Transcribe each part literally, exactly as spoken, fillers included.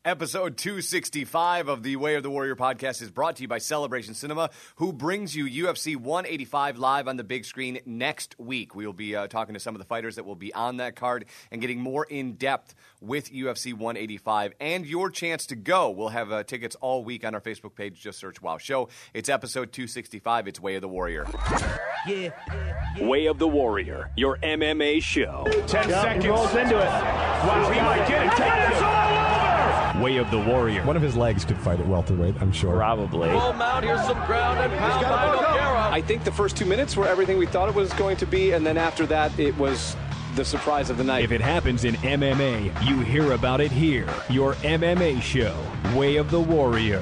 Episode two sixty-five of the Way of the Warrior podcast is brought to you by Celebration Cinema, who brings you U F C one eighty-five live on the big screen next week. We will be uh, talking to some of the fighters that will be on that card and getting more in-depth with U F C one eighty-five and your chance to go. We'll have uh, tickets all week on our Facebook page. Just search Wow Show. It's episode two sixty-five. It's Way of the Warrior. Yeah. yeah. Way of the Warrior, your M M A show. Ten yep, seconds. He rolls into it. Wow, he might get it. Take this all over. Way of the Warrior. One of his legs could fight at welterweight, I'm sure. Probably. Roll mount, here's some ground and pound by Nogueira. I think the first two minutes were everything we thought it was going to be, and then after that, it was the surprise of the night. If it happens in M M A, you hear about it here. Your M M A show, Way of the Warrior.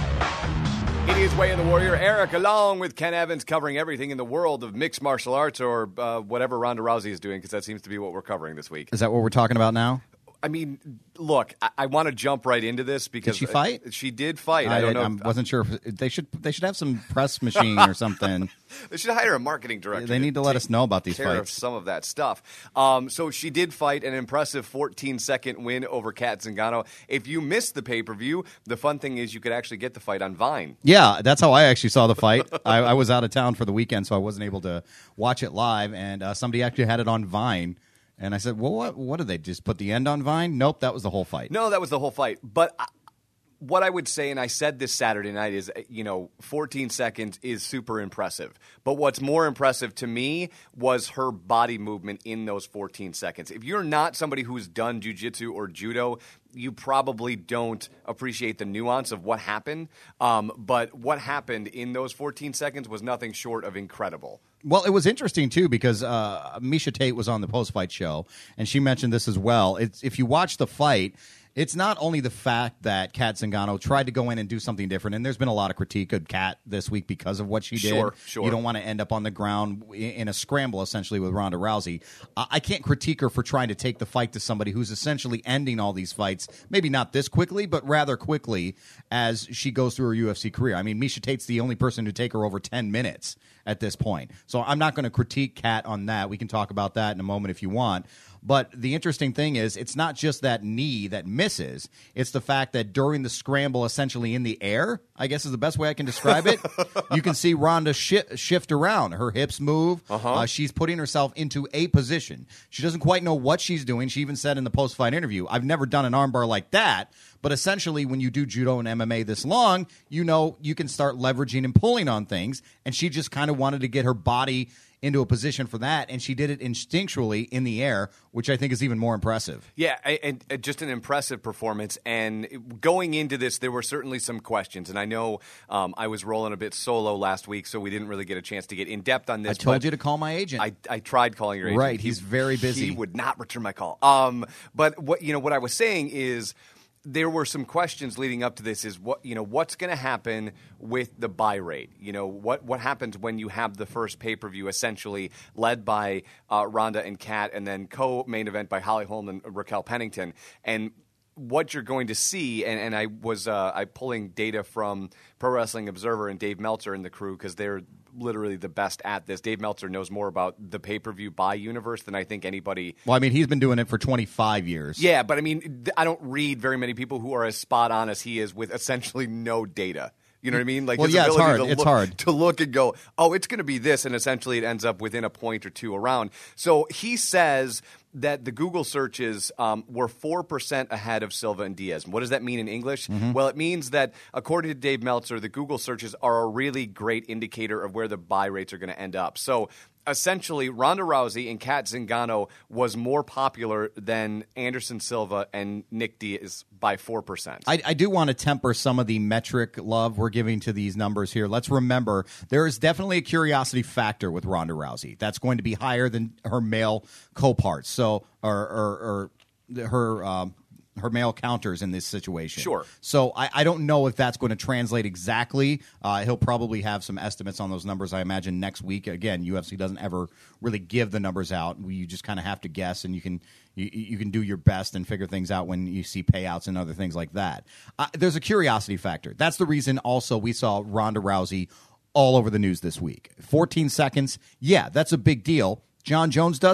It is Way of the Warrior. Eric, along with Ken Evans, covering everything in the world of mixed martial arts or uh, whatever Ronda Rousey is doing, because that seems to be what we're covering this week. Is that what we're talking about now? I mean, look, I, I want to jump right into this because did she fight? Uh, she did fight. I, I don't know. I if, wasn't sure if they should. They should have some press machine or something. They should hire a marketing director. They need to, to let us know about these care fights. Of some of that stuff. Um, so she did fight an impressive fourteen second win over Kat Zingano. If you missed the pay per view, the fun thing is you could actually get the fight on Vine. Yeah, that's how I actually saw the fight. I, I was out of town for the weekend, so I wasn't able to watch it live. And uh, somebody actually had it on Vine. And I said, well, what, what did they just put the end on Vine? Nope, that was the whole fight. No, that was the whole fight. But I, what I would say, and I said this Saturday night, is, you know, fourteen seconds is super impressive. But what's more impressive to me was her body movement in those fourteen seconds. If you're not somebody who's done jiu-jitsu or judo, you probably don't appreciate the nuance of what happened. Um, but what happened in those fourteen seconds was nothing short of incredible. Well, it was interesting, too, because uh, Miesha Tate was on the post-fight show, and she mentioned this as well. It's, if you watch the fight, it's not only the fact that Kat Zingano tried to go in and do something different, and there's been a lot of critique of Kat this week because of what she did. Sure, sure. You don't want to end up on the ground in a scramble, essentially, with Ronda Rousey. I can't critique her for trying to take the fight to somebody who's essentially ending all these fights, maybe not this quickly, but rather quickly as she goes through her U F C career. I mean, Miesha Tate's the only person to take her over ten minutes at this point. So I'm not going to critique Kat on that. We can talk about that in a moment if you want. But the interesting thing is it's not just that knee that misses. It's the fact that during the scramble, essentially in the air, I guess is the best way I can describe it, you can see Ronda shi- shift around. Her hips move. Uh-huh. Uh, she's putting herself into a position. She doesn't quite know what she's doing. She even said in the post-fight interview, I've never done an armbar like that. But essentially, when you do judo and M M A this long, you know you can start leveraging and pulling on things. And she just kind of wanted to get her body into a position for that, and she did it instinctually in the air, which I think is even more impressive. Yeah, and, and just an impressive performance. And going into this, there were certainly some questions. And I know um, I was rolling a bit solo last week, so we didn't really get a chance to get in depth on this. I told you to call my agent. I, I tried calling your agent. Right, he's he, very busy. He would not return my call. Um, but what you know, what I was saying is, there were some questions leading up to this is what you know what's going to happen with the buy rate. You know what what happens when you have the first pay per view essentially led by uh, Ronda and Kat, and then co main event by Holly Holm and Raquel Pennington, and what you're going to see. And, and I was uh, I pulling data from Pro Wrestling Observer and Dave Meltzer and the crew because they're literally the best at this. Dave Meltzer knows more about the pay-per-view buy universe than I think anybody. Well, I mean, he's been doing it for twenty-five years. Yeah, but I mean, I don't read very many people who are as spot on as he is with essentially no data. You know what I mean? Like, well, his yeah, it's hard. To it's look, hard to look and go, oh, it's going to be this, and essentially it ends up within a point or two around. So he says that the Google searches um, were four percent ahead of Silva and Diaz. What does that mean in English? Mm-hmm. Well, it means that, according to Dave Meltzer, the Google searches are a really great indicator of where the buy rates are going to end up. So essentially, Ronda Rousey and Kat Zingano was more popular than Anderson Silva and Nick Diaz by four percent. I, I do want to temper some of the metric love we're giving to these numbers here. Let's remember, there is definitely a curiosity factor with Ronda Rousey. That's going to be higher than her male co-parts. So, or, or, or her... Um, her male counters in this situation. Sure. So I, I don't know if that's going to translate exactly. Uh, he'll probably have some estimates on those numbers, I imagine, next week. Again, U F C doesn't ever really give the numbers out. You just kind of have to guess, and you can you, you can do your best and figure things out when you see payouts and other things like that. Uh, there's a curiosity factor. That's the reason also we saw Ronda Rousey all over the news this week. fourteen seconds, yeah, that's a big deal. John Jones does it?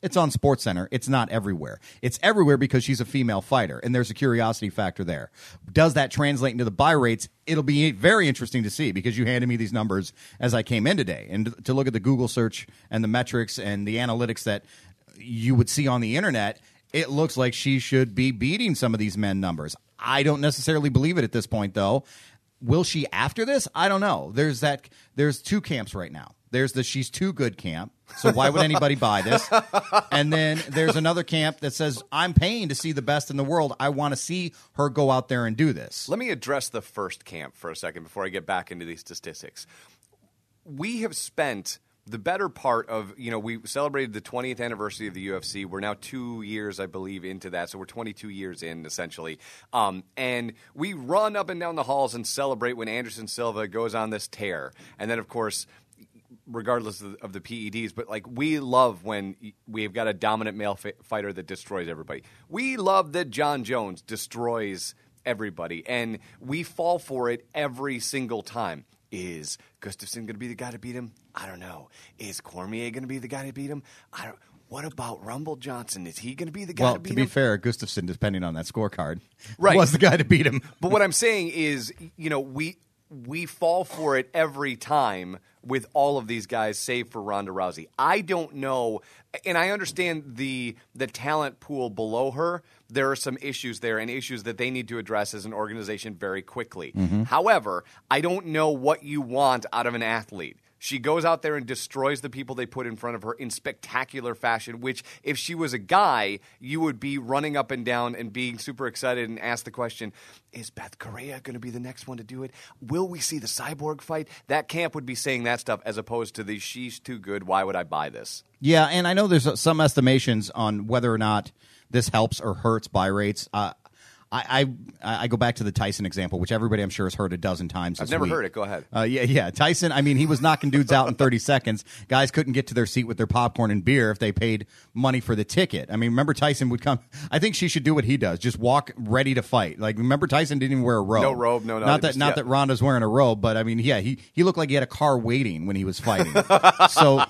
It's on SportsCenter. It's not everywhere. It's everywhere because she's a female fighter, and there's a curiosity factor there. Does that translate into the buy rates? It'll be very interesting to see because you handed me these numbers as I came in today. And to look at the Google search and the metrics and the analytics that you would see on the internet, it looks like she should be beating some of these men numbers. I don't necessarily believe it at this point, though. Will she after this? I don't know. There's that. There's two camps right now. There's the she's too good camp. So why would anybody buy this? And then there's another camp that says I'm paying to see the best in the world. I want to see her go out there and do this. Let me address the first camp for a second before I get back into these statistics. We have spent the better part of, you know, we celebrated the twentieth anniversary of the U F C. We're now two years, I believe, into that. So we're twenty-two years in, essentially. Um, and we run up and down the halls and celebrate when Anderson Silva goes on this tear. And then, of course, regardless of the, of the P E Ds, but like we love when we've got a dominant male fi- fighter that destroys everybody. We love that John Jones destroys everybody. And we fall for it every single time. Is Gustafsson going to be the guy to beat him? I don't know. Is Cormier going to be the guy to beat him? I don't. What about Rumble Johnson? Is he going to be the guy well, to beat to him? Well, to be fair, Gustafsson, depending on that scorecard, right. was the guy to beat him. But what I'm saying is, you know, we we fall for it every time with all of these guys, save for Ronda Rousey. I don't know, and I understand the the talent pool below her. There are some issues there and issues that they need to address as an organization very quickly. Mm-hmm. However, I don't know what you want out of an athlete. She goes out there and destroys the people they put in front of her in spectacular fashion, which if she was a guy, you would be running up and down and being super excited and ask the question, is Beth Correa going to be the next one to do it? Will we see the Cyborg fight? That camp would be saying that stuff as opposed to the she's too good, why would I buy this? Yeah, and I know there's some estimations on whether or not this helps or hurts buy rates. Uh, I, I I go back to the Tyson example, which everybody I'm sure has heard a dozen times. I've never week. heard it. Go ahead. Uh, yeah, yeah. Tyson, I mean, he was knocking dudes out in thirty seconds. Guys couldn't get to their seat with their popcorn and beer if they paid money for the ticket. I mean, remember Tyson would come. I think she should do what he does. Just walk ready to fight. Like, remember Tyson didn't even wear a robe. No robe, no, no. Not that, just, not yeah. that Ronda's wearing a robe, but I mean, yeah, he, he looked like he had a car waiting when he was fighting. So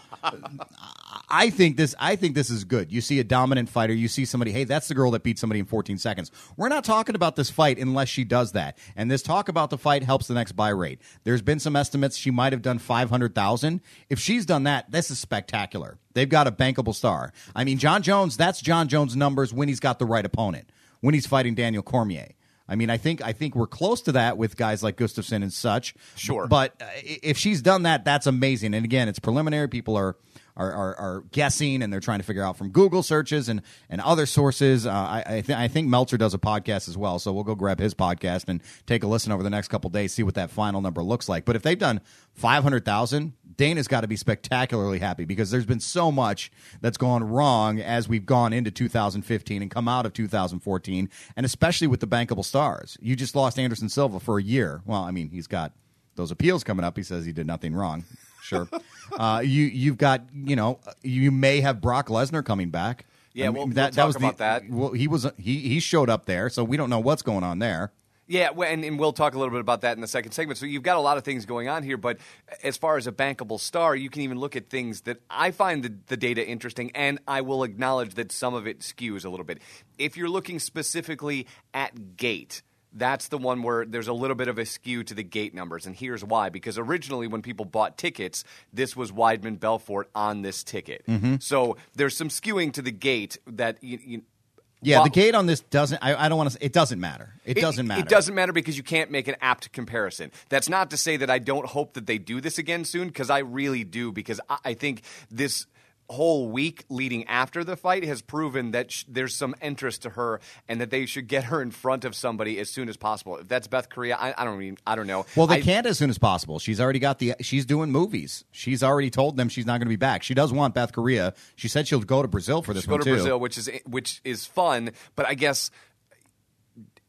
I think this I think this is good. You see a dominant fighter, you see somebody, hey, that's the girl that beat somebody in fourteen seconds. We're not talking about this fight unless she does that. And this talk about the fight helps the next buy rate. There's been some estimates she might have done five hundred thousand. If she's done that, this is spectacular. They've got a bankable star. I mean, John Jones, that's John Jones' numbers when he's got the right opponent, when he's fighting Daniel Cormier. I mean, I think I think we're close to that with guys like Gustafsson and such. Sure. But uh, if she's done that, that's amazing. And again, it's preliminary. People are Are, are, are guessing, and they're trying to figure out from Google searches and, and other sources. Uh, I I, th- I think Meltzer does a podcast as well, so we'll go grab his podcast and take a listen over the next couple days, see what that final number looks like. But if they've done five hundred thousand, Dana's got to be spectacularly happy because there's been so much that's gone wrong as we've gone into two thousand fifteen and come out of two thousand fourteen, and especially with the bankable stars. You just lost Anderson Silva for a year. Well, I mean, he's got those appeals coming up. He says he did nothing wrong. Sure. Uh, you, you've got, you know, you may have Brock Lesnar coming back. Yeah, I we'll, mean, we'll that, talk that was about the, that. Well, he was he he showed up there, so we don't know what's going on there. Yeah, and, and we'll talk a little bit about that in the second segment. So you've got a lot of things going on here, but as far as a bankable star, you can even look at things that I find the, the data interesting, and I will acknowledge that some of it skews a little bit. If you're looking specifically at gate, that's the one where there's a little bit of a skew to the gate numbers, and here's why. Because originally when people bought tickets, this was Weidman Belfort on this ticket. Mm-hmm. So there's some skewing to the gate that you, you Yeah, well, the gate on this doesn't. I, I don't want to. It doesn't matter. It, it doesn't matter. It doesn't matter because you can't make an apt comparison. That's not to say that I don't hope that they do this again soon, because I really do. Because I, I think this whole week leading after the fight has proven that sh- there's some interest to her, and that they should get her in front of somebody as soon as possible. If that's Beth Correa, I, I don't mean I don't know. Well, they I, can't as soon as possible. She's already got the. She's doing movies. She's already told them she's not going to be back. She does want Beth Correa. She said she'll go to Brazil for this go one to too. Brazil, which is which is fun. But I guess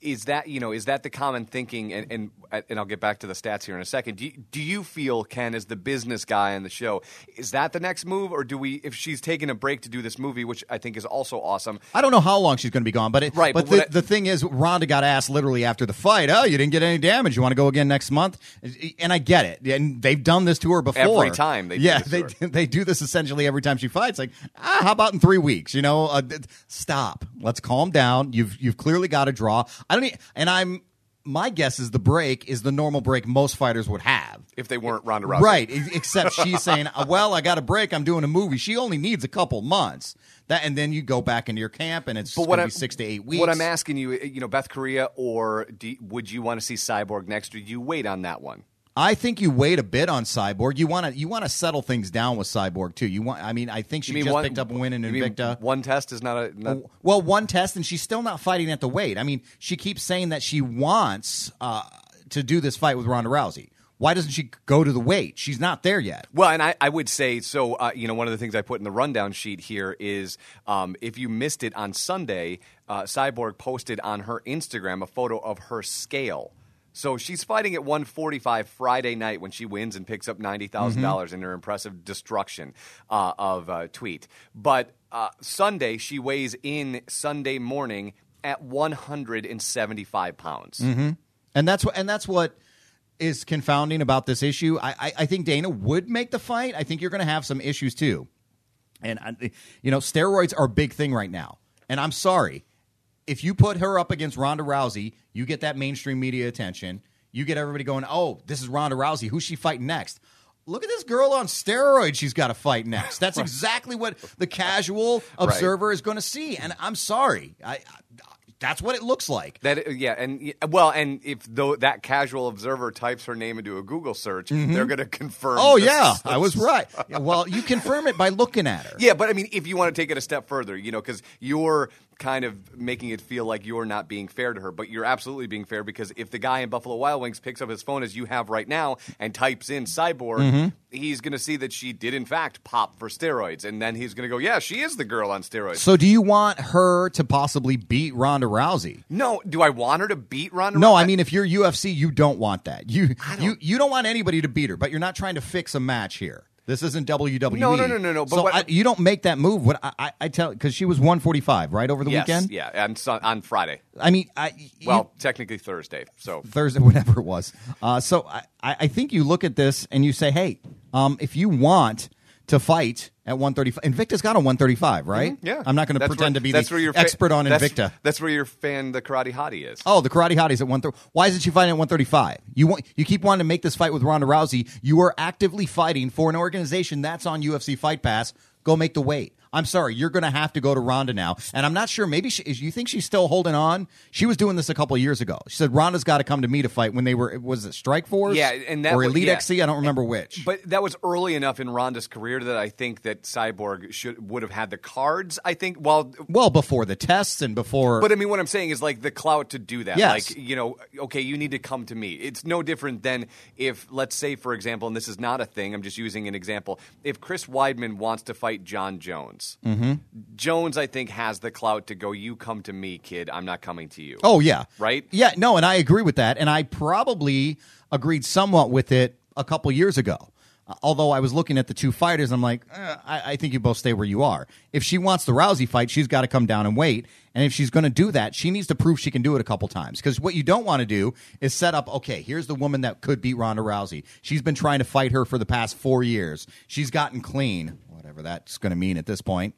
is that you know is that the common thinking? And, and and I'll get back to the stats here in a second. Do you, do you feel, Ken, as the business guy on the show, is that the next move, or do we? If she's taking a break to do this movie, which I think is also awesome. I don't know how long she's going to be gone, but it, right. But, but the, I, the thing is, Ronda got asked literally after the fight, "Oh, you didn't get any damage. You want to go again next month?" And I get it, and they've done this to her before. Every time they do yeah, this they to her. they do this essentially every time she fights. Like, ah, how about in three weeks? You know, uh, stop. Let's calm down. You've you've clearly got to draw. I don't. Need, and I'm. My guess is the break is the normal break most fighters would have if they weren't Ronda Rousey. Right, except she's saying, well, I got a break. I'm doing a movie. She only needs a couple months. That, and then you go back into your camp, and it's going to be six to eight weeks. What I'm asking you, you know, Beth Correa, or do, would you want to see Cyborg next, or do you wait on that one? I think you wait a bit on Cyborg. You want to you want to settle things down with Cyborg too. You want. I mean, I think she just one, picked up a win in Invicta. One test is not a not... well, one test, and she's still not fighting at the weight. I mean, she keeps saying that she wants uh, to do this fight with Ronda Rousey. Why doesn't she go to the weight? She's not there yet. Well, and I, I would say, so, uh, you know, one of the things I put in the rundown sheet here is um, if you missed it on Sunday, uh, Cyborg posted on her Instagram a photo of her scale. So she's fighting at one forty-five Friday night when she wins and picks up ninety thousand dollars mm-hmm. in her impressive destruction uh, of uh, tweet. But uh, Sunday, she weighs in Sunday morning at one hundred seventy-five pounds. Mm-hmm. And that's what, and that's what is confounding about this issue. I, I, I think Dana would make the fight. I think you're going to have some issues too. And, you know, steroids are a big thing right now. And I'm sorry. If you put her up against Ronda Rousey, you get that mainstream media attention. You get everybody going, oh, this is Ronda Rousey. Who's she fighting next? Look at this girl on steroids she's got to fight next. That's exactly what the casual observer right. is going to see. And I'm sorry. I, I That's what it looks like. That yeah, and well, and if though that casual observer types her name into a Google search, mm-hmm. they're going to confirm. Oh this. yeah, I was right. Well, you confirm it by looking at her. Yeah, but I mean, if you want to take it a step further, you know, because you're kind of making it feel like you're not being fair to her, but you're absolutely being fair, because if the guy in Buffalo Wild Wings picks up his phone as you have right now and types in Cyborg, mm-hmm. he's going to see that she did in fact pop for steroids, and then he's going to go, yeah, she is the girl on steroids. So do you want her to possibly beat Ronda Rousey? No. Do I want her to beat Ronda Rousey? No, I mean, if you're U F C, you don't want that. You you you don't want anybody to beat her, but you're not trying to fix a match here. This isn't W W E. No, no, no, no, no. But so what, I, you don't make that move. What I, I, I tell, because she was one forty-five, right, over the yes, weekend? Yeah, on, on Friday. I mean, I, you, well, technically Thursday. So Thursday, whatever it was. Uh, so I, I think you look at this and you say, hey, um, if you want to fight at one thirty-five, Invicta's got a one thirty-five, right? Mm-hmm, yeah. I'm not going to pretend where, to be the where your fa- expert on that's, Invicta. That's where your fan, the Karate Hottie, is. Oh, the Karate Hottie's at one thirty. Why isn't she fighting at one thirty-five? You want, you keep wanting to make this fight with Ronda Rousey. You are actively fighting for an organization that's on U F C Fight Pass. Go make the weight. I'm sorry, you're going to have to go to Ronda now. And I'm not sure, maybe she, you think she's still holding on? She was doing this a couple of years ago. She said, Ronda's got to come to me to fight when they were, was it Strike Force? Yeah, and that or was, Elite yeah. X C? I don't remember which. But that was early enough in Ronda's career that I think that Cyborg should would have had the cards, I think. Well, well, before the tests and before. But I mean, what I'm saying is like the clout to do that. Yes. Like, you know, okay, you need to come to me. It's no different than if, let's say, for example, and this is not a thing, I'm just using an example, if Chris Weidman wants to fight John Jones. Mm-hmm. Jones, I think, has the clout to go, you come to me, kid. I'm not coming to you. Oh, yeah. Right? Yeah, no, and I agree with that. And I probably agreed somewhat with it a couple years ago. Uh, although I was looking at the two fighters, I'm like, eh, I, I think you both stay where you are. If she wants the Rousey fight, she's got to come down and wait. And if she's going to do that, she needs to prove she can do it a couple times. Because what you don't want to do is set up, okay, here's the woman that could beat Ronda Rousey. She's been trying to fight her for the past four years. She's gotten clean, whatever that's going to mean at this point.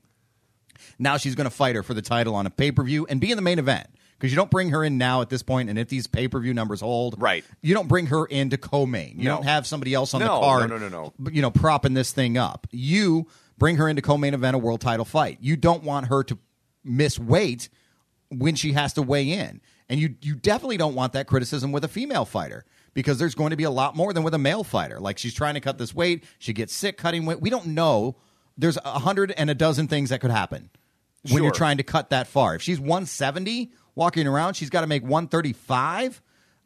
Now she's going to fight her for the title on a pay-per-view and be in the main event. Because you don't bring her in now at this point, and if these pay-per-view numbers hold, right. you don't bring her in to co-main. You no. don't have somebody else on no, the card, no, no, no, no. you know, propping this thing up. You bring her into co-main event a world title fight. You don't want her to miss weight when she has to weigh in. And you, you definitely don't want that criticism with a female fighter, because there's going to be a lot more than with a male fighter. Like, she's trying to cut this weight, she gets sick cutting weight. We don't know. There's a hundred and a dozen things that could happen when sure. you're trying to cut that far. If she's one seventy walking around, she's got to make one thirty-five.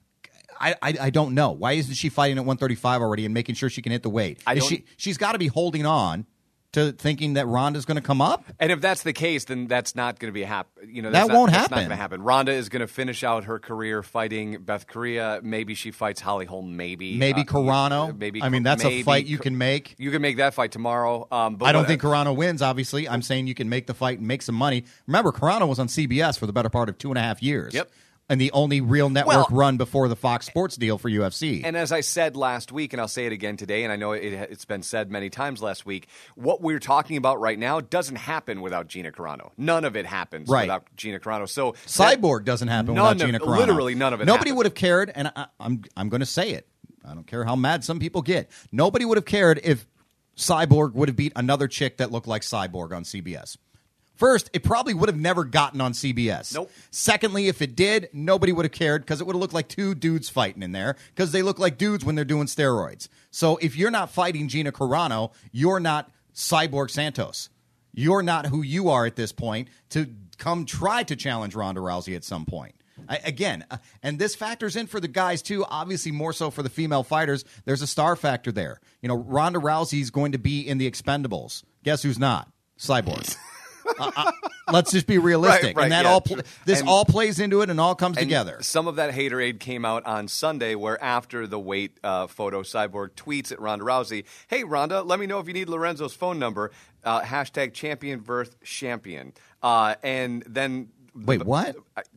I, I I don't know. Why isn't she fighting at one thirty-five already and making sure she can hit the weight? I Is don't, she, she's got to be holding on to thinking that Ronda's going to come up? And if that's the case, then that's not going to be happen. You know, That that's not, won't that's happen. not going to happen. Ronda is going to finish out her career fighting Beth Correa. Maybe she fights Holly Holm. Maybe Maybe uh, Carano. Maybe I mean, that's maybe, a fight you can make. You can make that fight tomorrow. Um, but I don't what- think Carano wins, obviously. I'm saying you can make the fight and make some money. Remember, Carano was on C B S for the better part of two and a half years. Yep. And the only real network Well- run before the Fox Sports deal for U F C. And as I said last week, and I'll say it again today, and I know it, it's been said many times last week, what we're talking about right now doesn't happen without Gina Carano. None of it happens Right. without Gina Carano. So that- Cyborg doesn't happen none without of- Gina Carano. literally none of it Nobody happened. would have cared, and I, I'm I'm going to say it. I don't care how mad some people get. Nobody would have cared if Cyborg would have beat another chick that looked like Cyborg on C B S. First, it probably would have never gotten on C B S. Nope. Secondly, if it did, nobody would have cared because it would have looked like two dudes fighting in there because they look like dudes when they're doing steroids. So if you're not fighting Gina Carano, you're not Cyborg Santos. You're not who you are at this point to come try to challenge Ronda Rousey at some point. I, again, uh, and this factors in for the guys too, obviously more so for the female fighters. There's a star factor there. You know, Ronda Rousey's going to be in the Expendables. Guess who's not? Cyborg. uh, uh, let's just be realistic. Right, right, and that yeah, all pl- true. this And- all plays into it and all comes And together. Some of that haterade came out on Sunday, where after the weight uh, photo, Cyborg tweets at Ronda Rousey, "Hey Ronda, let me know if you need Lorenzo's phone number." Uh, hashtag champion versus champion. Uh, and then Wait, what?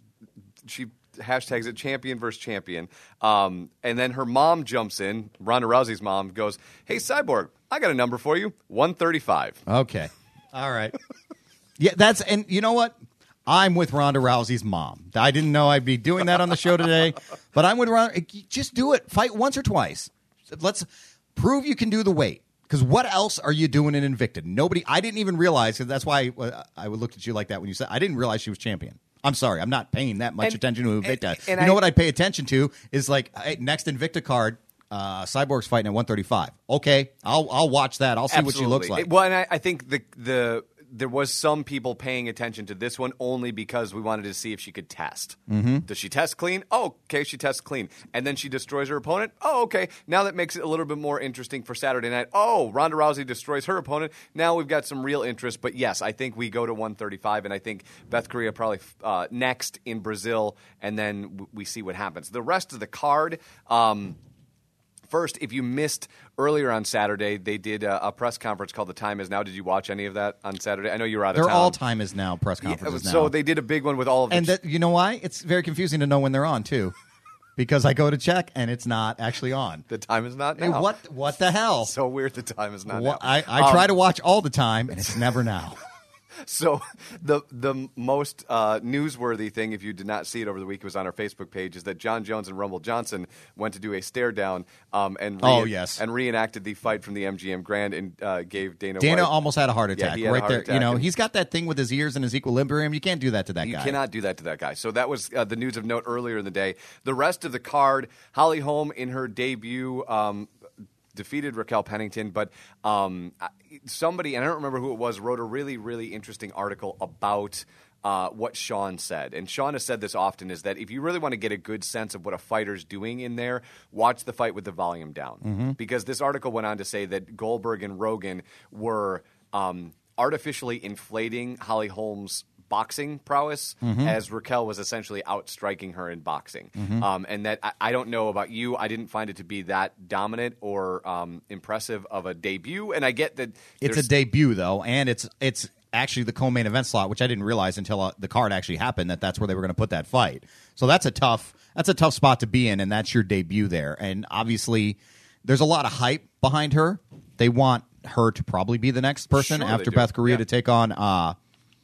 she hashtags it champion versus champion. Um, and then her mom jumps in, Ronda Rousey's mom, goes, "Hey Cyborg, I got a number for you, one thirty-five. Okay. All right. Yeah, that's and you know what? I'm with Ronda Rousey's mom. I didn't know I'd be doing that on the show today, but I'm with Ronda. Just do it. Fight once or twice. Let's prove you can do the weight. Because what else are you doing in Invicta? Nobody. I didn't even realize. Cause that's why I, I looked at you like that when you said. I didn't realize she was champion. I'm sorry. I'm not paying that much And- attention to Invicta. and- and you know I- what I'd pay attention to is like hey, next Invicta card. Uh, Cyborg's fighting at one thirty-five. Okay, I'll I'll watch that. I'll see what she looks Absolutely. like. Well, and I, I think the the there was some people paying attention to this one only because we wanted to see if she could test. Mm-hmm. Does she test clean? Oh, okay, she tests clean. And then she destroys her opponent? Oh, okay. Now that makes it a little bit more interesting for Saturday night. Oh, Ronda Rousey destroys her opponent. Now we've got some real interest. But yes, I think we go to one thirty-five, and I think Beth Correa probably uh, next in Brazil, and then w- we see what happens. The rest of the card, um, first, if you missed earlier on Saturday, they did a, a press conference called "The Time Is Now." Did you watch any of that on Saturday? I know you were out of They're town. all time is now press Yeah, conferences so now. they did a big one with all of the and that, you know why? It's very confusing to know when they're on too, because I go to check and it's not actually on. the time is not Hey, now. what what the hell? So weird. The time is not What- now. I, I Um, try to watch all the time and it's never now. So the the most uh, newsworthy thing, if you did not see it over the week, was on our Facebook page, is that John Jones and Rumble Johnson went to do a stare down um, and Oh, yes. and reenacted the fight from the M G M Grand and uh, gave Dana Dana White. almost had a heart Yeah, attack he had a right heart there. attack you know, and- he's got that thing with his ears and his equilibrium. You can't do that to that You guy. cannot do that to that guy. So that was uh, the news of note earlier in the day. The rest of the card, Holly Holm in her debut um, defeated Raquel Pennington, but um, somebody, and I don't remember who it was, wrote a really, really interesting article about uh, what Sean said. And Sean has said this often, is that if you really want to get a good sense of what a fighter's doing in there, watch the fight with the volume down. Mm-hmm. Because this article went on to say that Goldberg and Rogan were um, artificially inflating Holly Holm's boxing prowess Mm-hmm. as Raquel was essentially outstriking her in boxing. Um, and that I, I don't know about you, I didn't find it to be that dominant or um, impressive of a debut. And I get that It's there's- a debut though, and it's it's actually the co-main event slot, which I didn't realize until uh, the card actually happened that that's where they were going to put that fight. So that's a tough that's a tough spot to be in, and that's your debut there. And obviously, there's a lot of hype behind her. They want her to probably be the next person Sure they after do. Beth Correa Yeah. to take on uh,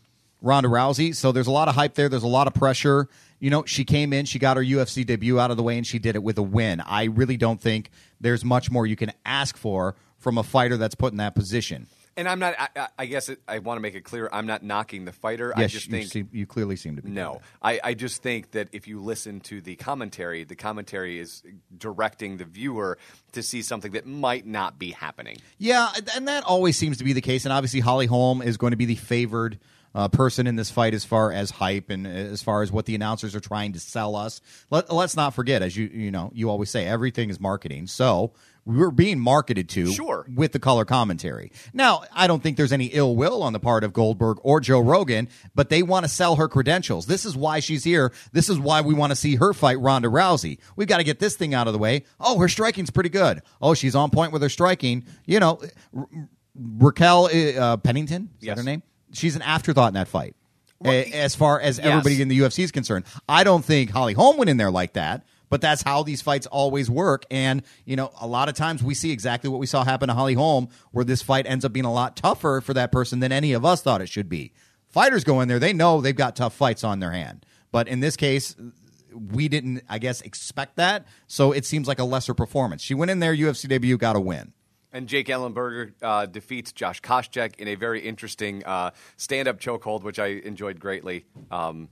Ronda Rousey. So there's a lot of hype there. There's a lot of pressure. You know, she came in, she got her U F C debut out of the way, and she did it with a win. I really don't think there's much more you can ask for from a fighter that's put in that position. and I'm not, I, I- I guess it, I want to make it clear, I'm not knocking the fighter. I Yes, just you, think seem, you clearly seem to be. doing No, that. I, I just think that if you listen to the commentary, the commentary is directing the viewer to see something that might not be happening. Yeah, and that always seems to be the case. And obviously, Holly Holm is going to be the favored uh, person in this fight as far as hype and as far as what the announcers are trying to sell us. Let, let's not forget, as you you know, you always say, everything is marketing. So we're being marketed to sure. with the color commentary. Now, I don't think there's any ill will on the part of Goldberg or Joe Rogan, but they want to sell her credentials. This is why she's here. This is why we want to see her fight Ronda Rousey. We've got to get this thing out of the way. Oh, her striking's pretty good. Oh, she's on point with her striking. You know, Ra- Raquel uh, Pennington, is yes. that her name? She's an afterthought in that fight. Well, as far as yes. everybody in the U F C is concerned. I don't think Holly Holm went in there like that. But that's how these fights always work. And, you know, a lot of times we see exactly what we saw happen to Holly Holm, where this fight ends up being a lot tougher for that person than any of us thought it should be. Fighters go in there, they know they've got tough fights on their hand. But in this case, we didn't, I guess, expect that. So it seems like a lesser performance. She went in there, U F C debut, got a win. And Jake Ellenberger uh, defeats Josh Koscheck in a very interesting uh, stand-up chokehold, which I enjoyed greatly. Um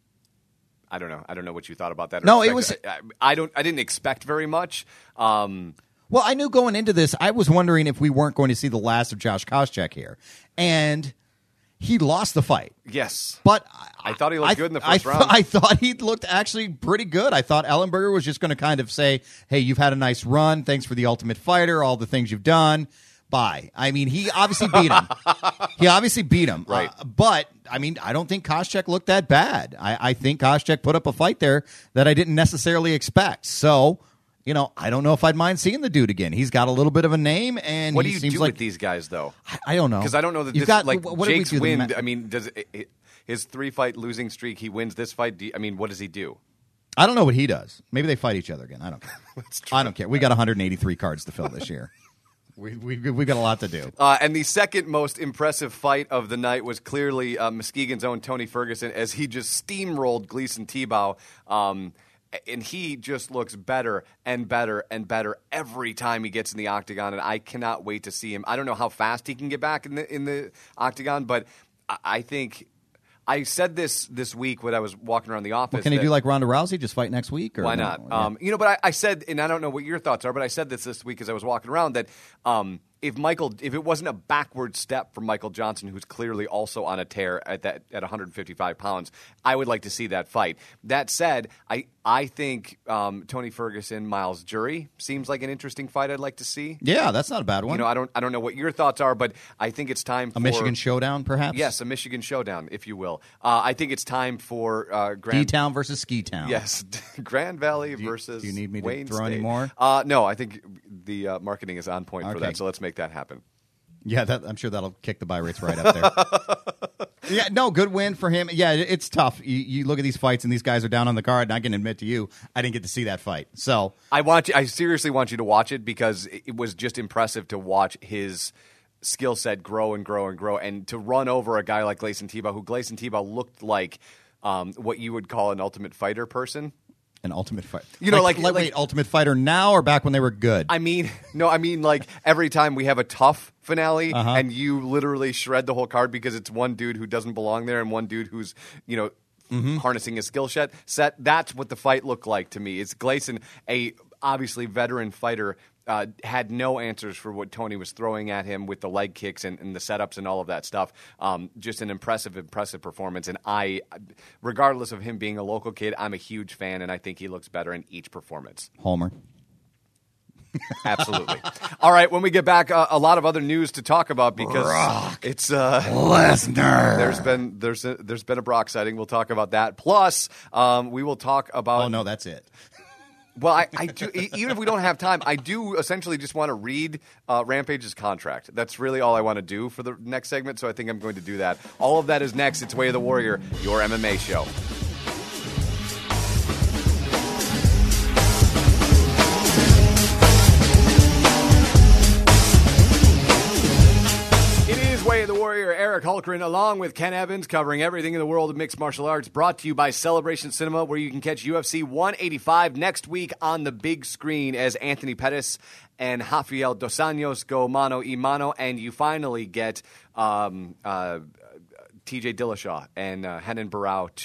I don't know. I don't know what you thought about that. No, it was. I, I don't. I didn't expect very much. Um, well, I knew going into this, I was wondering if we weren't going to see the last of Josh Koscheck here, and he lost the fight. Yes, but I, I thought he looked I, good in the I, first round. I thought he looked actually pretty good. I thought Ellenberger was just going to kind of say, "Hey, you've had a nice run. Thanks for the Ultimate Fighter. All the things you've done." Bye. I mean, he obviously beat him. he obviously beat him. Right. Uh, but, I mean, I don't think Koscheck looked that bad. I, I think Koscheck put up a fight there that I didn't necessarily expect. So, you know, I don't know if I'd mind seeing the dude again. He's got a little bit of a name, and what he do you seems do like, with these guys, though? I, I don't know. Because I don't know that You've this got, like what did we Jake's do, the win. ma- I mean, does it, it, his three-fight losing streak, he wins this fight? Do you, I mean, what does he do? I don't know what he does. Maybe they fight each other again. I don't care. I don't care. We got one hundred eighty-three cards to fill this year. We we we got a lot to do. Uh, and the second most impressive fight of the night was clearly uh, Muskegon's own Tony Ferguson, as he just steamrolled Gleison Tebow. Um, and he just looks better and better and better every time he gets in the octagon. And I cannot wait to see him. I don't know how fast he can get back in the in the octagon, but I, I think. I said this this week when I was walking around the office. Well, can he that, do like Ronda Rousey, just fight next week? Or why no? not? Yeah. Um, you know, but I, I said, and I don't know what your thoughts are, but I said this this week as I was walking around that um, if Michael, if it wasn't a backward step for Michael Johnson, who's clearly also on a tear at that at one hundred fifty-five pounds, I would like to see that fight. That said, I I think um, Tony Ferguson, Miles Jury seems like an interesting fight. I'd like to see. Yeah, that's not a bad one. You know, I don't I don't know what your thoughts are, but I think it's time for a Michigan showdown, perhaps. Yes, a Michigan showdown, if you will. Uh, I think it's time for uh, Grand D-Town versus Ski Town. Yes, Grand Valley do you, versus. Do you need me to Wayne throw State. any more? Uh, no, I think the uh, marketing is on point for Okay. that. So let's make that happen. Yeah, that, I'm sure that'll kick the buy rates right up there. Yeah, no, good win for him. Yeah, it, it's tough. You, you look at these fights, and these guys are down on the card. And I can admit to you, I didn't get to see that fight. So I want you, I seriously want you to watch it because it was just impressive to watch his skill set grow and grow and grow, and to run over a guy like Gleison Tebow, who Gleison Tebow looked like um, what you would call an Ultimate Fighter person. An Ultimate Fighter. You know, like, like- like, like- wait, Ultimate Fighter now or back when they were good? I mean, no, I mean, like, every time we have a tough finale Uh-huh. and you literally shred the whole card because it's one dude who doesn't belong there and one dude who's, you know, Mm-hmm. harnessing his skill set, set. That's what the fight looked like to me. It's Gleison, a obviously veteran fighter, uh, had no answers for what Tony was throwing at him with the leg kicks and, and the setups and all of that stuff. Um, just an impressive, impressive performance. And I, regardless of him being a local kid, I'm a huge fan, and I think he looks better in each performance. Homer. Absolutely. All right, when we get back, uh, a lot of other news to talk about because Brock it's uh, Lesnar. There's been there's a, there's been a Brock sighting. We'll talk about that. Plus, um, we will talk about. Oh no, that's it. Well, I, I do. e- Even if we don't have time, I do essentially just want to read uh, Rampage's contract. That's really all I want to do for the next segment. So I think I'm going to do that. All of that is next. It's Way of the Warrior, your M M A show. Way of the Warrior, Eric Hulkran, along with Ken Evans, covering everything in the world of mixed martial arts, brought to you by Celebration Cinema, where you can catch U F C one eighty-five next week on the big screen as Anthony Pettis and Rafael Dos Anjos go mano y mano, and you finally get um, uh, T J Dillashaw and uh, Henan Barao too.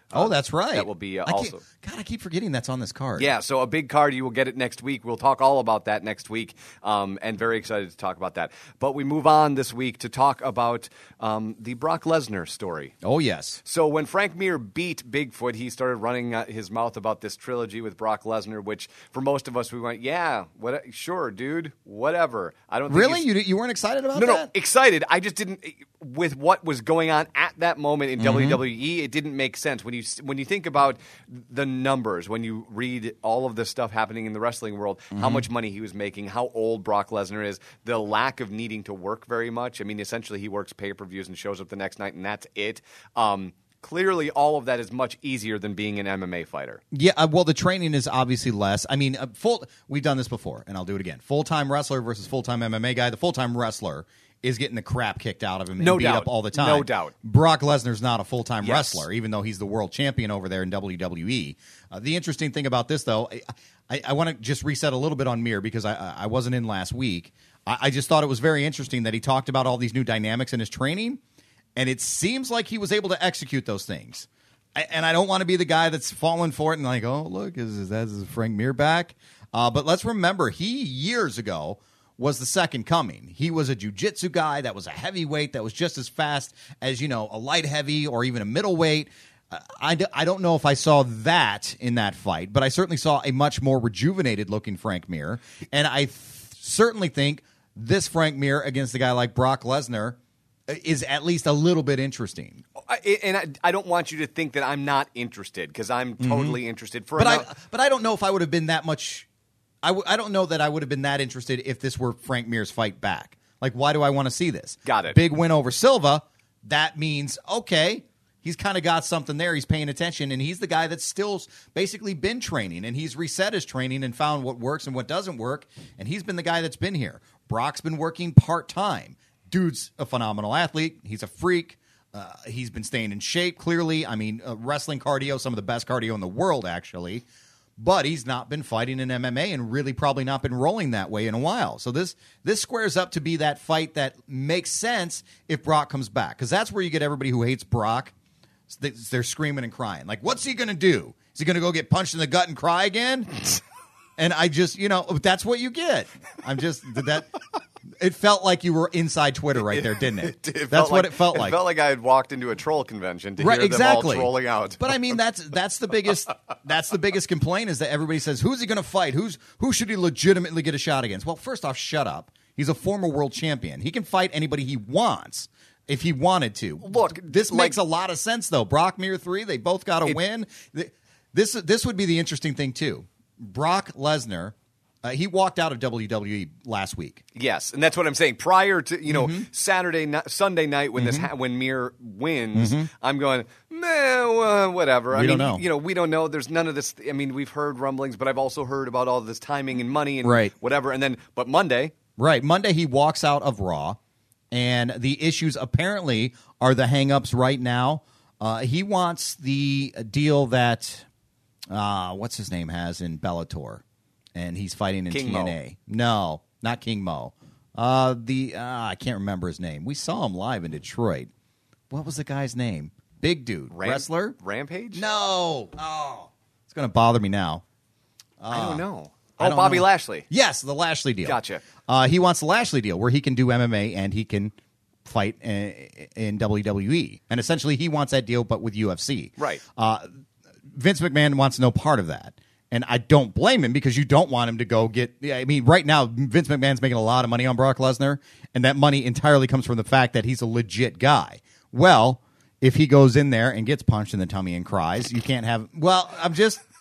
Uh, oh, that's right. That will be uh, I also. God, I keep forgetting that's on this card. Yeah, so a big card. You will get it next week. We'll talk all about that next week, um, and very excited to talk about that. But we move on this week to talk about um, the Brock Lesnar story. Oh, yes. So when Frank Mir beat Bigfoot, he started running uh, his mouth about this trilogy with Brock Lesnar, which for most of us, we went, yeah, what, sure, dude, whatever. I don't think Really? he's- You, you weren't excited about No, that? no, excited. I just didn't. With what was going on at that moment in Mm-hmm. W W E, it didn't make sense. When you when you think about the numbers, when you read all of this stuff happening in the wrestling world, Mm-hmm. how much money he was making, how old Brock Lesnar is, the lack of needing to work very much. I mean, essentially, he works pay per views and shows up the next night, and that's it. Um, Clearly, all of that is much easier than being an M M A fighter. Yeah, uh, well, the training is obviously less. I mean, uh, full. We've done this before, and I'll do it again. Full-time wrestler versus full-time M M A guy. The full-time wrestler is getting the crap kicked out of him and No beat doubt. up all the time. No doubt. Brock Lesnar's not a full-time Yes. wrestler, even though he's the world champion over there in W W E. Uh, the interesting thing about this, though, I, I, I want to just reset a little bit on Mir because I, I wasn't in last week. I, I just thought it was very interesting that he talked about all these new dynamics in his training, and it seems like he was able to execute those things. And I don't want to be the guy that's falling for it and like, oh, look, is, is that is Frank Mir back? Uh, but let's remember, he years ago was the second coming. He was a jiu-jitsu guy that was a heavyweight that was just as fast as, you know, a light heavy or even a middleweight. Uh, I, d- I don't know if I saw that in that fight, but I certainly saw a much more rejuvenated-looking Frank Mir. And I th- certainly think this Frank Mir against a guy like Brock Lesnar is at least a little bit interesting. I, and I, I don't want you to think that I'm not interested because I'm totally interested. For But ano- I, but I don't know if I would have been that much. I, w- I don't know that I would have been that interested if this were Frank Mir's fight back. Like, why do I want to see this? Got it. Big win over Silva. That means okay, he's kind of got something there. He's paying attention, and he's the guy that's still basically been training, and he's reset his training and found what works and what doesn't work. And he's been the guy that's been here. Brock's been working part time. Dude's a phenomenal athlete. He's a freak. Uh, he's been staying in shape, clearly. I mean, uh, wrestling cardio, some of the best cardio in the world, actually. But he's not been fighting in M M A and really probably not been rolling that way in a while. So this this squares up to be that fight that makes sense if Brock comes back. Because that's where you get everybody who hates Brock. They're screaming and crying. Like, what's he going to do? Is he going to go get punched in the gut and cry again? And I just, you know, that's what you get. I'm just, that... It felt like you were inside Twitter right there, didn't it? It That's felt what like- it felt like. It felt like I had walked into a troll convention to Right, hear exactly. them all trolling out. But I mean, that's that's the biggest that's the biggest complaint is that everybody says, "Who's he going to fight? Who's who should he legitimately get a shot against?" Well, first off, shut up. He's a former world champion. He can fight anybody he wants if he wanted to. Look, this like- makes a lot of sense, though. Brock Mir three, they both got to It- win. This this would be the interesting thing too. Brock Lesnar. Uh, he walked out of W W E last week. Yes, and that's what I'm saying. Prior to you know Mm-hmm. Saturday, ni- Sunday night when this ha- when Mir wins, Mm-hmm. I'm going, nah, uh, whatever. I We mean, don't know. You know, we don't know. There's none of this. I mean, we've heard rumblings, but I've also heard about all this timing and money and Right. whatever. And then, but Monday, Right. Monday, he walks out of Raw, and the issues apparently are the hang-ups right now. Uh, he wants the deal that, uh, what's his name, has in Bellator, and he's fighting in King T N A. No, not King Mo. Uh, the uh, I can't remember his name. We saw him live in Detroit. What was the guy's name? Big dude. Ram- Wrestler? Rampage. No. Oh. It's going to bother me now. I don't know. I Oh, don't Bobby know. Lashley. Yes, the Lashley deal. Gotcha. Uh, he wants the Lashley deal where he can do M M A and he can fight in, in W W E. And essentially he wants that deal but with U F C. Right. Uh, Vince McMahon wants no part of that. And I don't blame him because you don't want him to go get – I mean, right now Vince McMahon's making a lot of money on Brock Lesnar, and that money entirely comes from the fact that he's a legit guy. Well, if he goes in there and gets punched in the tummy and cries, you can't have – well, I'm just –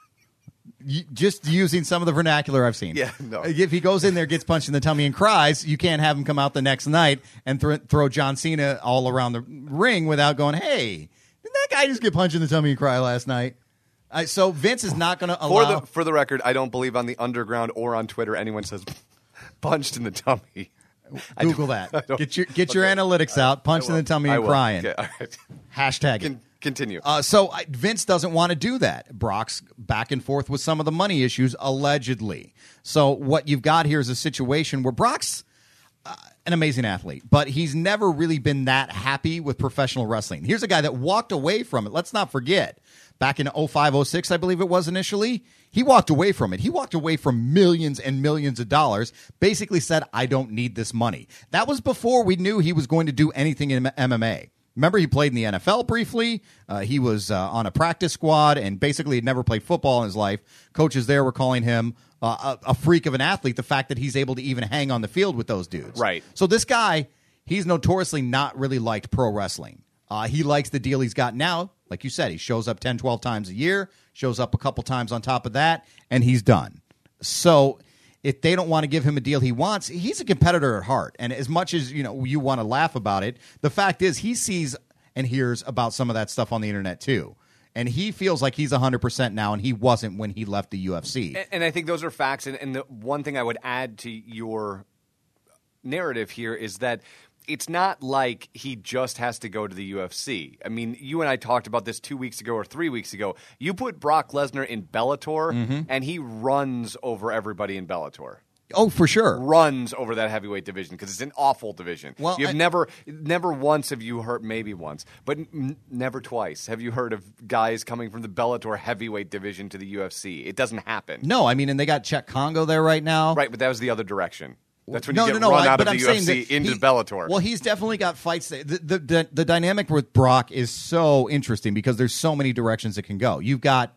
just using some of the vernacular I've seen. Yeah, no. If he goes in there, gets punched in the tummy, and cries, you can't have him come out the next night and th- throw John Cena all around the ring without going, hey, didn't that guy just get punched in the tummy and cry last night? Uh, so Vince is not going to For allow... the for the record, I don't believe on the underground or on Twitter anyone says punched in the tummy. I Google don't- that. I don't- Get your get your Okay. analytics out. Punched I in will. the tummy I and will. crying. Okay, all right. Hashtag it. Con- continue. Uh, so I, Vince doesn't want to do that. Brock's back and forth with some of the money issues, allegedly. So what you've got here is a situation where Brock's an amazing athlete, but he's never really been that happy with professional wrestling. Here's a guy that walked away from it. Let's not forget, back in oh five oh six, I believe it was initially, he walked away from it. He walked away from millions and millions of dollars, basically said, I don't need this money. That was before we knew he was going to do anything in M M A. Remember, he played in the N F L briefly. Uh, he was uh, on a practice squad and basically had never played football in his life. Coaches there were calling him uh, a, a freak of an athlete, the fact that he's able to even hang on the field with those dudes. Right. So this guy, he's notoriously not really liked pro wrestling. Uh, he likes the deal he's got now. Like you said, he shows up ten, twelve times a year, shows up a couple times on top of that, and he's done. So if they don't want to give him a deal he wants, he's a competitor at heart. And as much as you know you want to laugh about it, the fact is he sees and hears about some of that stuff on the internet too. And he feels like he's one hundred percent now, and he wasn't when he left the U F C. And, and I think those are facts. And, and the one thing I would add to your narrative here is that it's not like he just has to go to the U F C. I mean, you and I talked about this two weeks ago or three weeks ago. You put Brock Lesnar in Bellator, mm-hmm. and he runs over everybody in Bellator. Oh, for sure. Runs over that heavyweight division because it's an awful division. Well, You've I, never, never once have you heard, maybe once, but n- never twice have you heard of guys coming from the Bellator heavyweight division to the U F C. It doesn't happen. No, I mean, and they got Czech Congo there right now. Right, but that was the other direction. That's when no, you get no, no, run I, out of I'm the U F C he, into Bellator. Well, he's definitely got fights. The, the, the, the dynamic with Brock is so interesting because there's so many directions it can go. You've got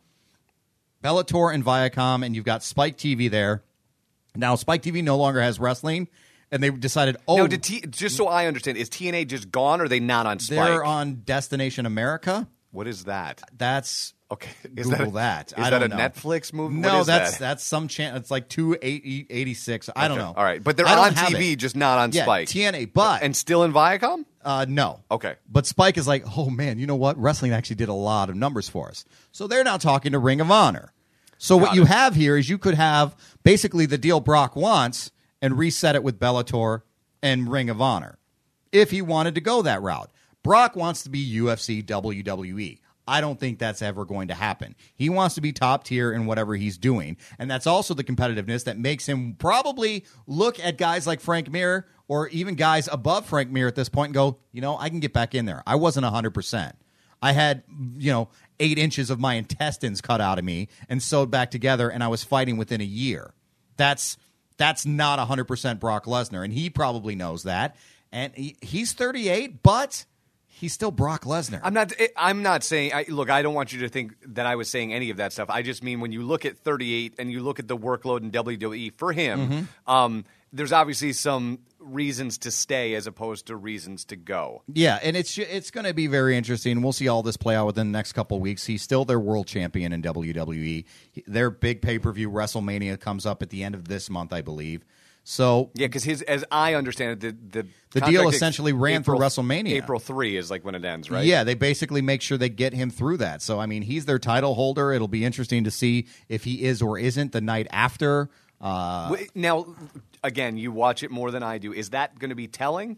Bellator and Viacom, and you've got Spike T V there. Now, Spike T V no longer has wrestling, and they decided, oh. No, did T- just so I understand, is T N A just gone, or are they not on Spike? They're on Destination America. What is that? That's okay. Is Google that, that. Is I that don't a know. Netflix movie? No, what is that's that? that's some channel. It's like two eighty six. I don't Okay. know. All right, but they're I don't on have T V, it. just not on Yeah, Spike. T N A, but and still in Viacom. Uh, no. Okay. But Spike is like, oh, man, you know what? Wrestling actually did a lot of numbers for us. So they're now talking to Ring of Honor. So Got what you it. have here is you could have basically the deal Brock wants and reset it with Bellator and Ring of Honor if he wanted to go that route. Brock wants to be U F C, W W E. I don't think that's ever going to happen. He wants to be top tier in whatever he's doing. And that's also the competitiveness that makes him probably look at guys like Frank Mir or even guys above Frank Mir at this point and go, you know, I can get back in there. I wasn't one hundred percent. I had, you know, eight inches of my intestines cut out of me and sewed back together, and I was fighting within a year. That's that's not one hundred percent Brock Lesnar, and he probably knows that. And he, he's thirty-eight, but he's still Brock Lesnar. I'm not. I'm not saying. I, look, I don't want you to think that I was saying any of that stuff. I just mean when you look at thirty-eight and you look at the workload in W W E for him, mm-hmm. um, there's obviously some reasons to stay as opposed to reasons to go. Yeah, and it's it's going to be very interesting. We'll see all this play out within the next couple of weeks. He's still their world champion in W W E. Their big pay-per-view WrestleMania comes up at the end of this month, I believe. So yeah, because his, as I understand it, the the, the deal essentially ran April, for WrestleMania. April three is like when it ends, right? Yeah, they basically make sure they get him through that. So I mean, he's their title holder. It'll be interesting to see if he is or isn't the night after. Uh, now, again, you watch it more than I do. Is that going to be telling,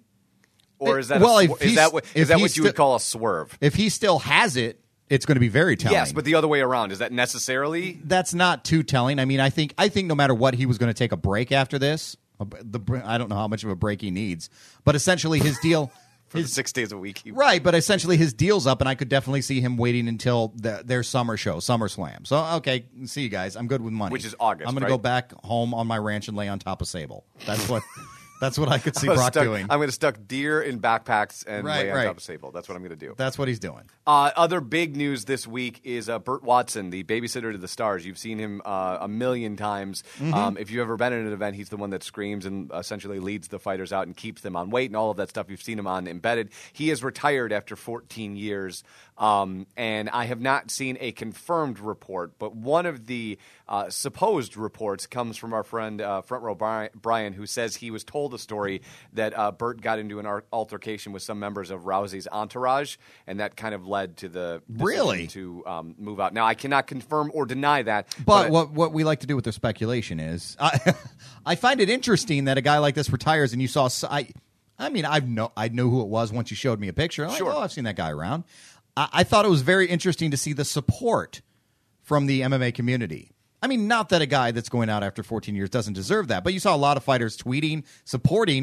or is that well, a, if is that what, is that what you sti- would call a swerve? If he still has it, it's going to be very telling. Yes, but the other way around, is that necessarily? That's not too telling. I mean, I think I think no matter what, he was going to take a break after this. The I don't know how much of a break he needs, but essentially his deal. For his, the six days a week. He right, but essentially his deal's up, and I could definitely see him waiting until the, their summer show, SummerSlam. So, okay, see you guys. I'm good with money. Which is August, I'm going right? to go back home on my ranch and lay on top of Sable. That's what That's what I could see I'm Brock stuck, doing. I'm going to stuck deer in backpacks and Right, lay on right. top of Sable. That's what I'm going to do. That's what he's doing. Uh, other big news this week is uh, Burt Watson, the babysitter to the stars. You've seen him uh, a million times. Mm-hmm. Um, if you've ever been in an event, he's the one that screams and essentially leads the fighters out and keeps them on weight and all of that stuff. You've seen him on Embedded. He is retired after fourteen years, um, and I have not seen a confirmed report, but one of the uh, supposed reports comes from our friend uh, Front Row Brian, who says he was told a story that uh, Burt got into an altercation with some members of Rousey's entourage, and that kind of led to the decision Really? to um, move out. Now, I cannot confirm or deny that. But, But, what what we like to do with their speculation is, I, I find it interesting that a guy like this retires, and you saw. I, I mean, I know I know who it was once you showed me a picture. I'm like, Sure. oh, I've seen that guy around. I, I thought it was very interesting to see the support from the M M A community. I mean, not that a guy that's going out after fourteen years doesn't deserve that, but you saw a lot of fighters tweeting, supporting,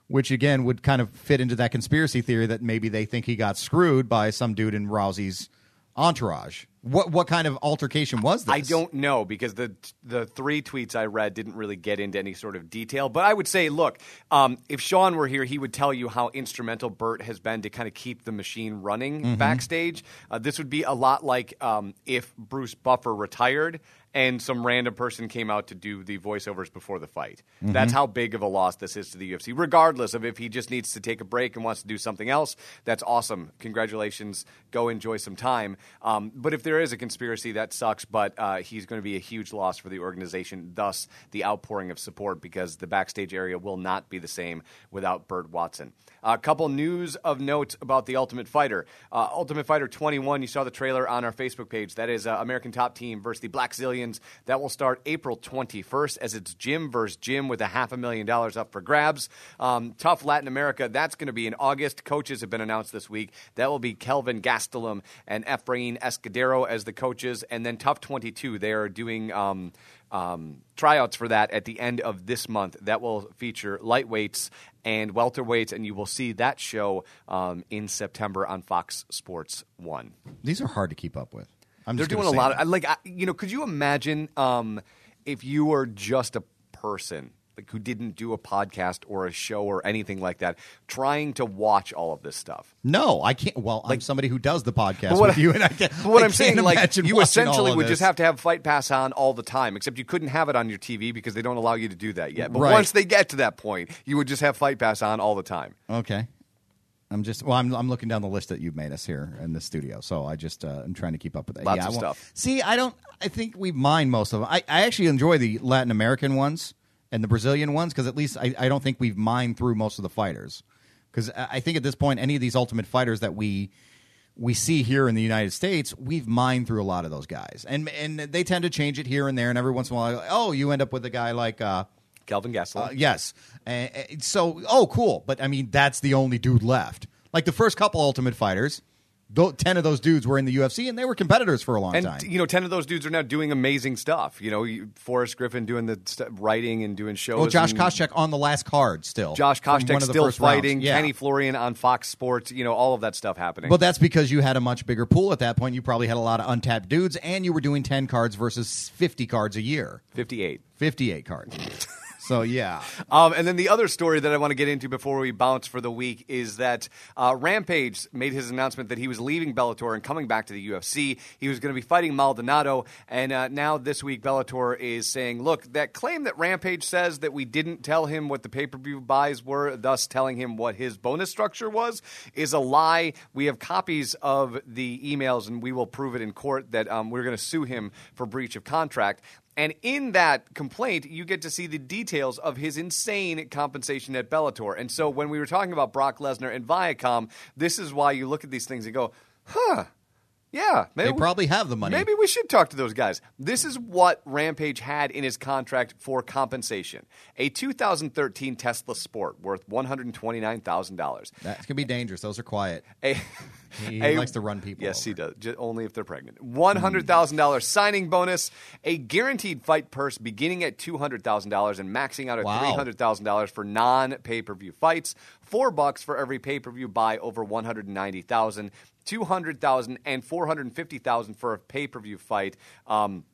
which again would kind of fit into that conspiracy theory that maybe they think he got screwed by some dude in Rousey's entourage. What what kind of altercation was this? I don't know because the the three tweets I read didn't really get into any sort of detail. But I would say, look, um, if Sean were here, he would tell you how instrumental Bert has been to kind of keep the machine running mm-hmm. backstage. Uh, this would be a lot like um, if Bruce Buffer retired and some random person came out to do the voiceovers before the fight. Mm-hmm. That's how big of a loss this is to the U F C, regardless of if he just needs to take a break and wants to do something else. That's awesome. Congratulations. Go enjoy some time. Um, but if there is a conspiracy, that sucks, but uh, he's going to be a huge loss for the organization, thus the outpouring of support, because the backstage area will not be the same without Bert Watson. A couple news of note about The Ultimate Fighter. Uh, Ultimate Fighter twenty-one, you saw the trailer on our Facebook page. That is uh, American Top Team versus the Black Zillions. That will start April twenty-first as it's Jim versus Jim with a half a million dollars up for grabs. Um, Tough Latin America, that's going to be in August. Coaches have been announced this week. That will be Kelvin Gastelum and Efrain Escudero as the coaches. And then Tough twenty-two, they are doing um, um, tryouts for that at the end of this month. That will feature lightweights and welterweights, and you will see that show um, in September on Fox Sports one. These are hard to keep up with. I'm They're just doing a say lot that. of like I- you know. Could you imagine um, if you were just a person like who didn't do a podcast or a show or anything like that, trying to watch all of this stuff? No, I can't. Well, I'm somebody who does the podcast But what with I- you, and I can't. But what I I'm can't saying, like, imagine you watching all essentially of would this. just have to have Fight Pass on all the time, except you couldn't have it on your T V because they don't allow you to do that yet. But Right. once they get to that point, you would just have Fight Pass on all the time. Okay. I'm just well. I'm I'm looking down the list that you've made us here in the studio, so I just uh, I'm trying to keep up with that. Lots yeah, of I won't- stuff. See, I don't. I think we mind most of them. I, I actually enjoy the Latin American ones and the Brazilian ones because at least I, I don't think we've mined through most of the fighters. Because I I think at this point, any of these Ultimate Fighters that we we see here in the United States, we've mined through a lot of those guys, and and they tend to change it here and there, and every once in a while, oh, you end up with a guy like. Uh, Kelvin Gastelum. Uh, yes. Uh, uh, so, oh, cool. But, I mean, that's the only dude left. Like, the first couple Ultimate Fighters, th- ten of those dudes were in the U F C, and they were competitors for a long And, time. you know, ten of those dudes are now doing amazing stuff. You know, you- Forrest Griffin doing the st- writing and doing shows. Well, Josh and Koscheck on the last card still. Josh from Koscheck one of the still first rounds. fighting. Yeah. Kenny Florian on Fox Sports. You know, all of that stuff happening. Well, that's because you had a much bigger pool at that point. You probably had a lot of untapped dudes, and you were doing ten cards versus fifty cards a year. fifty-eight. fifty-eight cards. So, yeah. Um, and then the other story that I want to get into before we bounce for the week is that uh, Rampage made his announcement that he was leaving Bellator and coming back to the U F C. He was going to be fighting Maldonado, and uh, now this week Bellator is saying, look, that claim that Rampage says that we didn't tell him what the pay-per-view buys were, thus telling him what his bonus structure was, is a lie. We have copies of the emails, and we will prove it in court that um, we're going to sue him for breach of contract. And in that complaint, you get to see the details of his insane compensation at Bellator. And so when we were talking about Brock Lesnar and Viacom, this is why you look at these things and go, huh, yeah. Maybe They probably have the money. Maybe we should talk to those guys. This is what Rampage had in his contract for compensation. A two thousand thirteen Tesla Sport worth one hundred twenty-nine thousand dollars. That can be dangerous. Those are quiet. A, He a- likes to run people Yes, over. he does. Just only if they're pregnant. one hundred thousand dollars signing bonus, a guaranteed fight purse beginning at two hundred thousand dollars and maxing out at Wow. three hundred thousand dollars for non-pay-per-view fights, four bucks for every pay-per-view buy over one hundred ninety thousand dollars, two hundred thousand dollars and four hundred fifty thousand dollars for a pay-per-view fight. Um,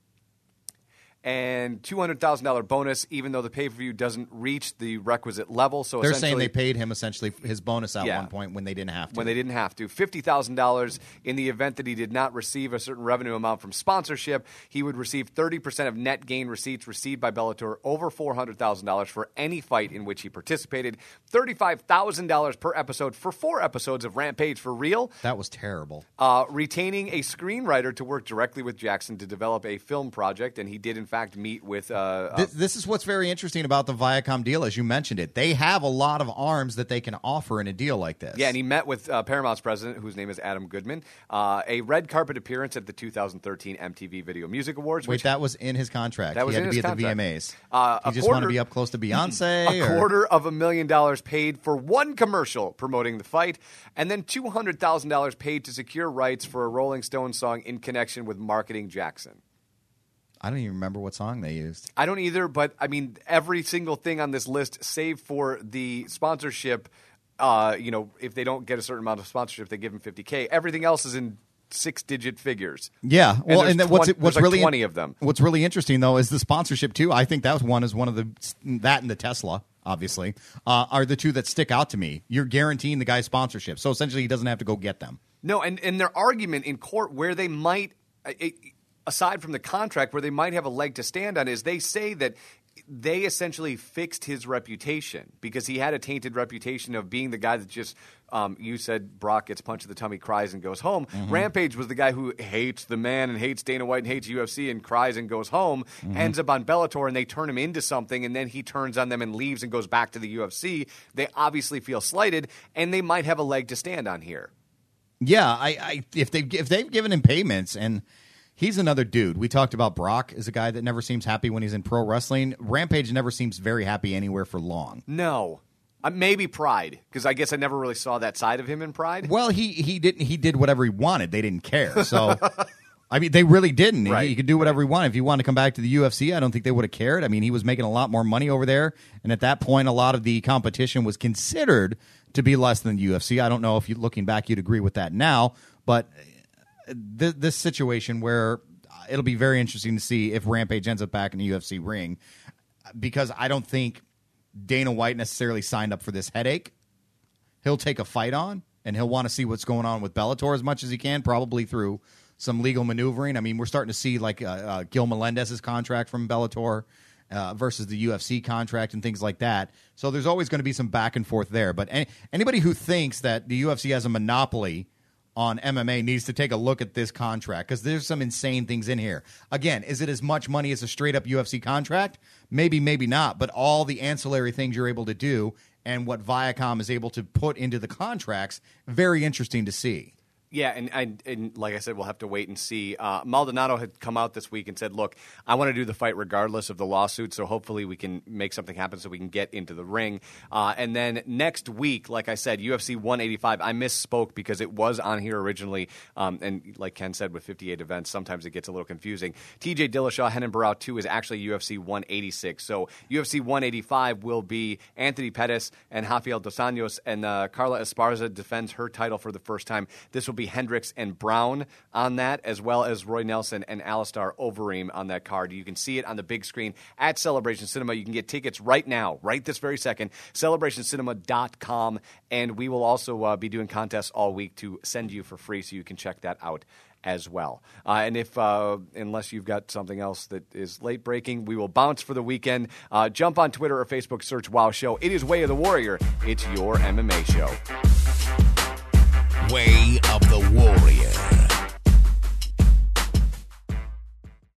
and two hundred thousand dollars bonus, even though the pay-per-view doesn't reach the requisite level. So They're saying essentially- they paid him essentially his bonus at Yeah. one point when they didn't have to. when they didn't have to. fifty thousand dollars in the event that he did not receive a certain revenue amount from sponsorship. He would receive thirty percent of net gain receipts received by Bellator over four hundred thousand dollars for any fight in which he participated. thirty-five thousand dollars per episode for four episodes of Rampage for real. That was terrible. Uh, retaining a screenwriter to work directly with Jackson to develop a film project, and he did, in fact, meet with... Uh, uh, This, this is what's very interesting about the Viacom deal, as you mentioned it. They have a lot of arms that they can offer in a deal like this. Yeah, and he met with uh, Paramount's president, whose name is Adam Goodman. Uh, a red carpet appearance at the two thousand thirteen M T V Video Music Awards. Wait, which, that was in his contract. That was he had in to his be at the contract. V M As. Uh, he a just wanted to quarter- be up close to Beyonce. a or- quarter of a million dollars paid for one commercial promoting the fight, and then two hundred thousand dollars paid to secure rights for a Rolling Stones song in connection with marketing Jackson. I don't even remember what song they used. I don't either, but I mean, every single thing on this list, save for the sponsorship, uh, you know, if they don't get a certain amount of sponsorship, they give them fifty K. Everything else is in six-digit figures. Yeah, well, and, and then what's twenty, what's like really twenty of them. What's really interesting though is the sponsorship too. I think that was one is one of the that and the Tesla. Obviously, uh, are the two that stick out to me. You're guaranteeing the guy's sponsorship, so essentially he doesn't have to go get them. No, and, and their argument in court where they might, it, aside from the contract, where they might have a leg to stand on is they say that they essentially fixed his reputation because he had a tainted reputation of being the guy that just, um, you said Brock gets punched in the tummy, cries, and goes home. Mm-hmm. Rampage was the guy who hates the man and hates Dana White and hates U F C and cries and goes home, mm-hmm. ends up on Bellator, and they turn him into something, and then he turns on them and leaves and goes back to the U F C. They obviously feel slighted, and they might have a leg to stand on here. Yeah, I, I if they if they've given him payments and. He's another dude. We talked about Brock as a guy that never seems happy when he's in pro wrestling. Rampage never seems very happy anywhere for long. No. Uh, maybe Pride, because I guess I never really saw that side of him in Pride. Well, he he didn't. He did whatever he wanted. They didn't care. So, I mean, they really didn't. Right. He, he could do whatever he wanted. If he wanted to come back to the U F C, I don't think they would have cared. I mean, he was making a lot more money over there, and at that point, a lot of the competition was considered to be less than the U F C. I don't know if you, looking back, you'd agree with that now, but th- this situation where it'll be very interesting to see if Rampage ends up back in the U F C ring, because I don't think Dana White necessarily signed up for this headache. He'll take a fight on, and he'll want to see what's going on with Bellator as much as he can, probably through some legal maneuvering. I mean, we're starting to see like uh, uh, Gil Melendez's contract from Bellator uh, versus the U F C contract and things like that. So there's always going to be some back and forth there. But any, anybody who thinks that the U F C has a monopoly on M M A needs to take a look at this contract, because there's some insane things in here. Again, is it as much money as a straight-up U F C contract? Maybe, maybe not. But all the ancillary things you're able to do and what Viacom is able to put into the contracts, very interesting to see. Yeah, and, and and like I said, we'll have to wait and see. Uh, Maldonado had come out this week and said, look, I want to do the fight regardless of the lawsuit, so hopefully we can make something happen so we can get into the ring. Uh, and then next week, like I said, U F C one eighty-five, I misspoke because it was on here originally, um, and like Ken said, with fifty-eight events, sometimes it gets a little confusing. T J Dillashaw, Renan Barão two is actually U F C one eighty-six. So U F C one eighty-five will be Anthony Pettis and Rafael Dos Anjos, and uh, Carla Esparza defends her title for the first time. This will be Hendricks and Brown on that, as well as Roy Nelson and Alistair Overeem on that card. You can see it on the big screen at Celebration Cinema. You can get tickets right now, right this very second, celebration cinema dot com, and we will also uh, be doing contests all week to send you for free, so you can check that out as well. Uh, and if, uh, unless you've got something else that is late breaking, we will bounce for the weekend. Uh, jump on Twitter or Facebook, search WOW Show. It is Way of the Warrior. It's your M M A show. Way